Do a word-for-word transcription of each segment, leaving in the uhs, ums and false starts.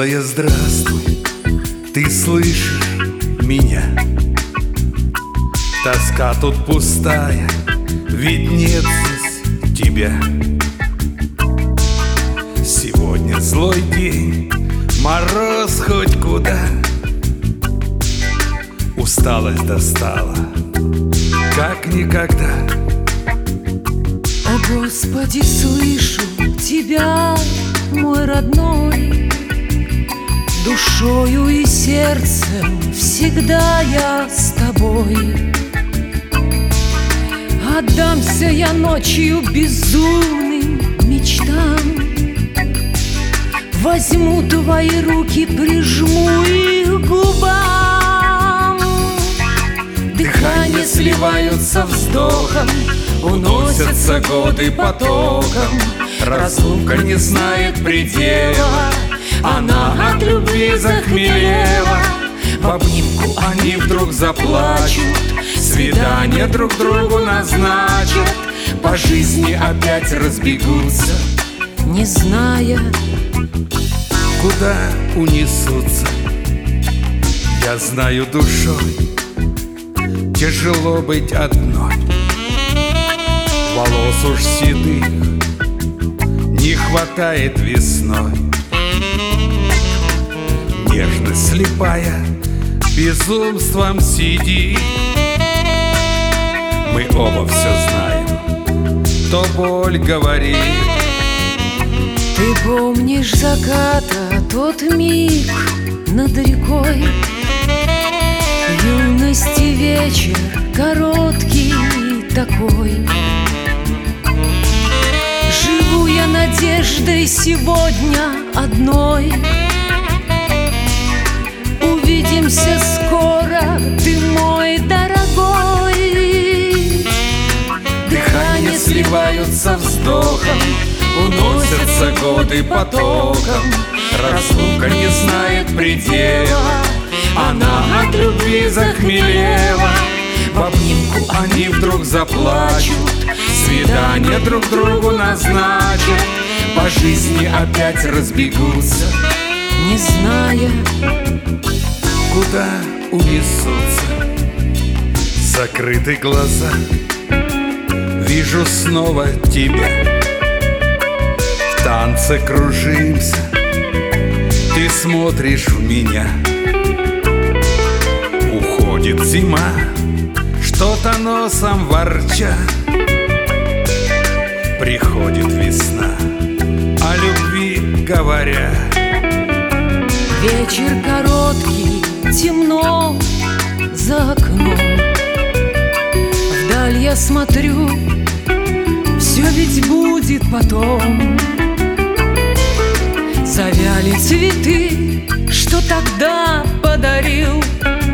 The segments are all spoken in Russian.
Милая, здравствуй, ты слышишь меня? Тоска тут пустая, ведь нет здесь тебя. Сегодня злой день, мороз хоть куда. Усталость достала, как никогда. О, Господи, слышу Тебя, мой родной, душою и сердцем всегда я с Тобой. Отдамся я ночью безумным мечтам, возьму Твои руки, прижму их к губам. Дыхание сливаются вздохом, уносятся годы потоком. Разлука не знает предела, она от любви захмелела. В обнимку они вдруг заплачут, свидание друг другу назначат, по жизни опять разбегутся, не зная, куда унесутся. Я знаю, душой тяжело быть одной. Волос уж седых не хватает весной. Нежность слепая безумством сидит. Мы оба все знаем, то боль говорит. Ты помнишь заката тот миг над рекой? Юности вечер короткий такой. Живу я надеждой сегодня одной. Увидимся скоро, ты мой дорогой. Дыхания сливаются вздохом, уносятся годы потоком. Разлука не знает предела, она от любви захмелела. В обнимку они вдруг заплачут, свидание друг другу назначат, по жизни опять разбегутся, не зная, куда унесутся. Закрыты глаза, вижу снова тебя. В танце кружимся, ты смотришь в меня. Уходит зима, что-то носом ворча. Приходит весна, о любви говоря. Вечер короткий, темно за окном. Вдаль я смотрю, все ведь будет потом. Завяли цветы, что тогда подарил.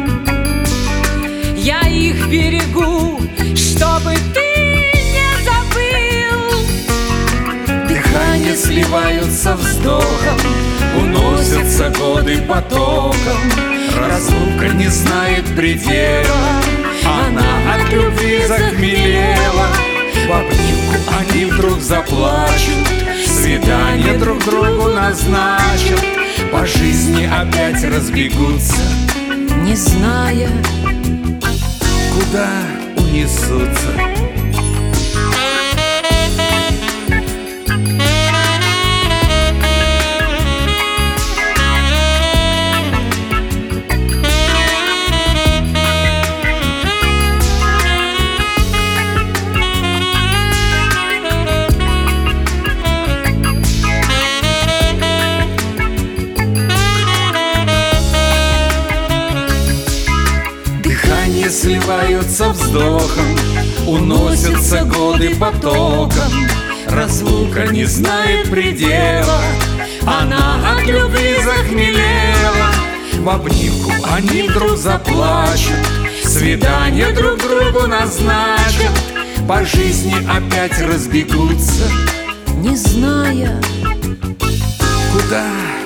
Я их берегу, чтобы ты не забыл. Дыхания сливаются вздохом, уносятся годы потоком. Разлука не знает предела, она от любви захмелела. В обнимку они вдруг заплачут, свидание друг другу назначат, по жизни опять разбегутся, не зная, куда унесутся. Сливаются вздохом, уносятся годы потоком. Разлука не знает предела, она от любви захмелела. В обнимку они вдруг заплачут, свидание друг другу назначат, по жизни опять разбегутся, не зная, куда